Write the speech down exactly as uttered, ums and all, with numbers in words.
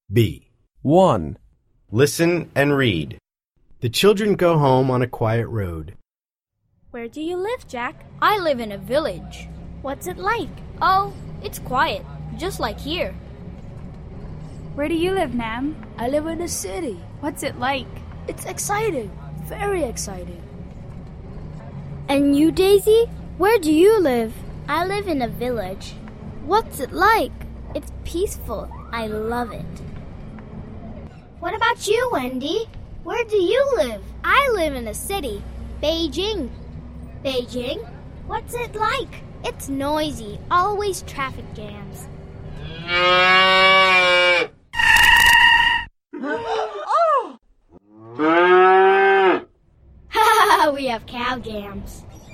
B. one. Listen and read. The children go home on a quiet road. Where do you live, Jack? I live in a village. What's it like? Oh, it's quiet, just like here. Where do you live, Nam? I live in a city. What's it like? It's exciting. Very exciting. And you, Daisy? Where do you live? I live in a village. What's it like? It's peaceful. I love it. What about you, Wendy? Where do you live? I live in a city, Beijing. Beijing? What's it like? It's noisy, always traffic jams. We have cow jams.